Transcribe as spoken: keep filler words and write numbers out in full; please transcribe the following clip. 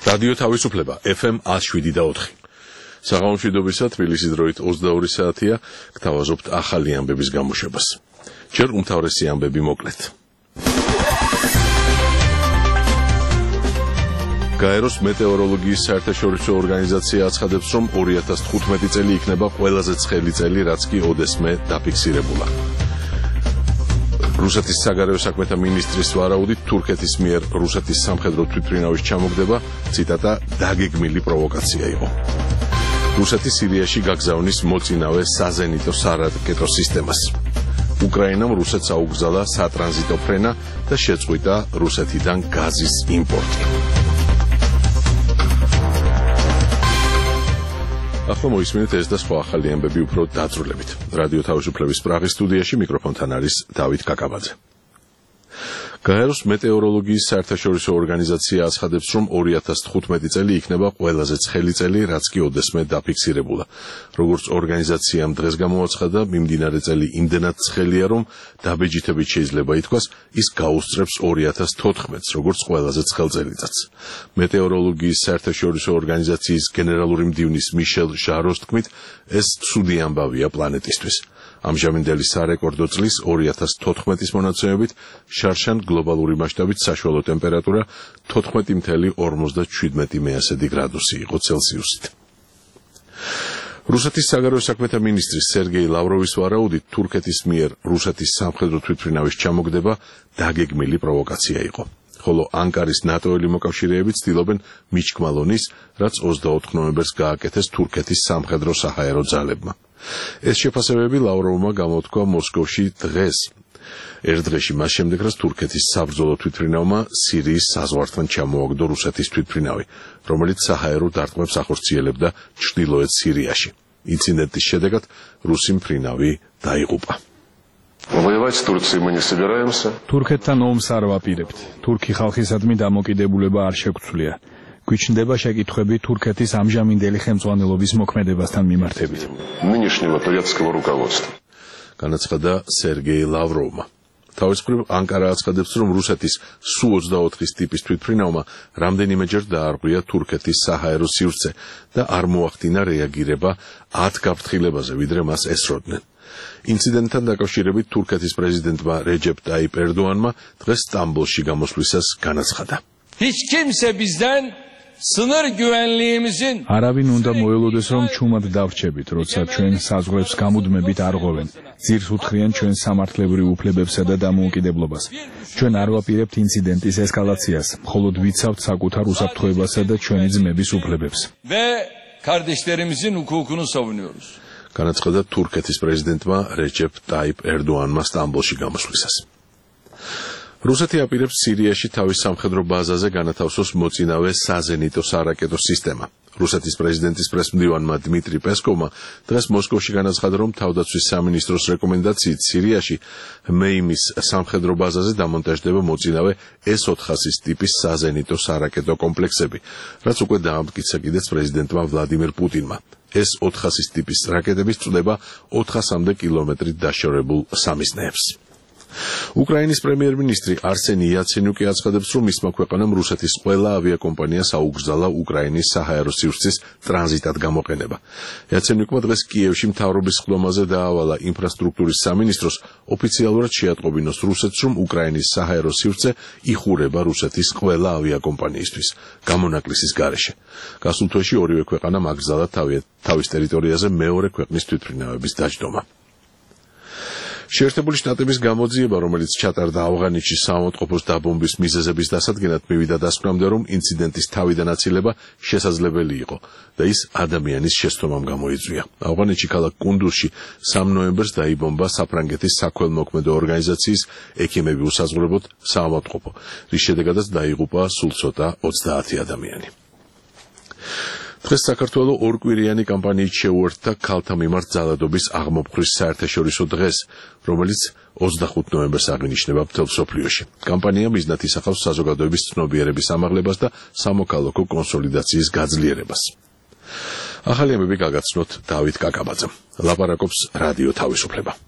რადიო თავისუფლება F M one oh seven და four. საღამომშვიდობისა თბილისის დროით ოცდაორი საათია, გთავაზობთ ახალი ამბების გამოშვებას. ჯერ უმთავრესი ამბები მოკლედ. გაეროს მეტეოროლოგიის საერთაშორისო ორგანიზაცია აცხადებს, რომ ორი ათას თხუთმეტი წელი იქნება ყველაზე ცხელი წელი, რაც კი ოდესმე დაფიქსირებულა. რუსეთის საგარეო საქმეთა მინისტრის ვარაუდით თურქეთის მიერ რუსეთის სამხედრო თვითმფრინავის ჩამოგდება, ციტატა, დაგეგმილი პროვოკაცია იყო. რუსეთი სირიაში გაგზავნის მოწინავე საზენიტო სარაკეტო სისტემას. უკრაინამ რუსეთს აუგზალა სატრანზიტო ფრენა და შეწყვიტა რუსეთიდან გაზის იმპორტი. ახლა მოისმინეთ ეს და სხვა ახალი ამბები უფრო დაწვრილებით. რადიო თავისუფლების პრაღის სტუდიაში მიკროფონთან არის დავით კაკაბაძე. გაეროს მეტეოროლოგიის საერთაშორისო ორგანიზაცია აცხადებს, რომ ორი ათას თხუთმეტი წელი იქნება ყველაზე ცხელი წელი, რაც კი ოდესმე დაფიქსირებულა. როგორც ორგანიზაციამ დღეს გამოაცხადა, მიმდინარე წელი იმდენად ცხელია, რომ დაბეჯითებით შეიძლება ითქვას, ის გაუსწრებს ორი ათას თოთხმეტს, როგორც ყველაზე ცხელ წელიწადს. მეტეოროლოგიის საერთაშორისო ორგანიზაციის გენერალური მდივნის მიშელ ჟაროს თქმით, ეს ცუდი ამბავია პლანეტისთვის. ამჟამინდელი სარეკორდო წლის ორი ათას თოთხმეტის მონაცემებით შარშან გლობალური მასშტაბით საშუალო ტემპერატურა თოთხმეტი ათეული ორმოცდაშვიდმეტი მეასედი გრადუსი იყო ცელსიუსით. რუსეთის საგარეო საქმეთა მინისტრის სერგეი ლავროვის ვარაუდით თურქეთის მიერ რუსეთის სამხედრო თვითმფრინავის ჩამოგდება დაგეგმილი პროვოკაცია იყო. ხოლო ანკარის ნატოელი მოკავშირეები ცდილობენ მიჩქმალონის, რაც ოცდაოთხ ნოემბერს გააკეთეს თურქეთის სამხედრო საჰაერო ძალებმა. ეს შეფასებები ლავროვმა გამოთქვა მოსკოვში დღეს. ერთ დღეში მას შემდეგ, რაც თურქეთის საბრძოლო თვითმფრინავმა სირიის საზღვართან ჩამოაგდო რუსეთის თვითმფრინავი, რომელიც საჰაერო დარტყმებს ახორციელებდა ჩრდილოეთ სირიაში. ინციდენტის შედეგად რუსი მფრინავი დაიღუპა. Воевать с Турцией мы не собираемся. Თურქეთთან ომს არ ვაპირებთ. თურქი ხალხისადმი დამოკიდებულება არ შეგვცვლია. გვიჩნდება შეკითხვები თურქეთის ამჟამინდელი ხელმძღვანელობის მოქმედებასთან მიმართებით. Нынешнего турецкого руководства. განაცხადა სერგეი ლავროვმა. თავის მხრივ ანკარა აცხადებს, რომ რუსეთის სუ ოცდაოთხის ტიპის თვითმფრინავმა რამდენიმეჯერ დაარღვია თურქეთის საჰაერო სივრცე და არ მოახდინა რეაგირება ათ გაფრთხილებაზე, ვიდრე მას ესროდნენ. ინციდენტთან დაკავშირებით თურქეთის პრეზიდენტმა რეჯეპ ტაიპ ერდოანმა დღეს სტამბოლში გამოსვლისას განაცხადა. Hiç kimse bizden sınır güvenliğimizin არავინ უნდა მოელოდეს, რომ ჩუმად დავრჩებით, როცა ჩვენ საზღვრებს გამუდმებით არღვევენ. ძირს უთხრიან ჩვენ სამართლებრივ უფლებებსა და დამოუკიდებლობას. ჩვენ არ ვაპირებთ ინციდენტის ესკალაციას, მხოლოდ ვიცავთ საკუთარ უსაფრთხოებასა და ჩვენი ძმების უფლებებს. ve kardeşlerimizin hukukunu savunuyoruz. განაცხადა თურქეთის პრეზიდენტმა რეჯეპ ტაიპ ერდოანმა სტამბოლში გამოსვლისას. რუსეთი აპირებს სირიაში თავის სამხედრო ბაზაზე განათავსოს მოწინავე საზენიტო სარაკეტო სისტემა. რუსეთის პრეზიდენტის პრესმდივანმა დმიტრი პესკოვმა დღეს მოსკოვში განაცხადა, რომ თავდაცვის სამინისტროს რეკომენდაციით სირიაში მეიმის სამხედრო ბაზაზე დამონტაჟდება მოწინავე ეს ოთხასის ტიპის საზენიტო სარაკეტო კომპლექსები, რაც უკვე დაამტკიცა კიდეც პრეზიდენტმა ვლადიმირ პუტინმა. ეს ოთხასის ტიპის რაკეტების წვდება ოთხასამდე კილომეტრით დაშორებულ სამიზნეებს. უკრაინის პრემიერ-მინისტრი არსენი იაცენიუკი აცხადებს, რომ მისმა ქვეყანამ რუსეთის ყველა ავიაკომპანიას აუგზალა უკრაინის საჰაერო სივრცის ტრანზიტად გამოყენება. იაცენიუკმა დღეს კიევში მთავრობის ხდომაზე დაავალა ინფრასტრუქტურის სამინისტროს ოფიციალურად შეატყობინოს რუსეთს, რომ უკრაინის საჰაერო სივრცე იხურება რუსეთის ყველა ავიაკომპანიისთვის გამონაკლისის გარეშე. გასულ თვეში ორივე ქვეყანამ აკრძალა თავის ტერიტორიაზე მეორე ქვეყნის თვითმფრინავების დაჯდომა. შეერთებული შტატების გამოძიება, რომელიც ჩატარდა ავღანეთში საავადმყოფოს დაბომბვის მიზეზების დასადგენად, მივიდა დასკვნამდე, რომ ინციდენტის თავიდან აცილება შესაძლებელი იყო და ის ადამიანის შეცდომამ გამოიწვია. ავღანეთში ქალაქ კუნდუზში სამ ნოემბერს დაიბომბა საფრანგეთის საქველმოქმედო ორგანიზაციის ექიმები უსაზღვრებოდ საავადმყოფო, რის შედეგადაც დაიღუპა სულ ცოტა ოცდაათი ადამიანი. დღეს საქართველო ორკვირიანი კამპანიით შეუერთდა ქალთა მიმართ ძალადობის აღმოფხრის საერთაშორისო დღეს, რომელიც ოცდახუთ ნოემბერს აღინიშნება მთელ მსოფლიოში. კამპანია მიზნად ისახავს საზოგადოების ცნობიერების ამაღლებას და სამოქალაქო კონსოლიდაციის გაძლიერებას. ახალი ამბები გაგაცნოთ დავით კაკაბაძემ. ლაპარაკობს რადიო თავისუფლება.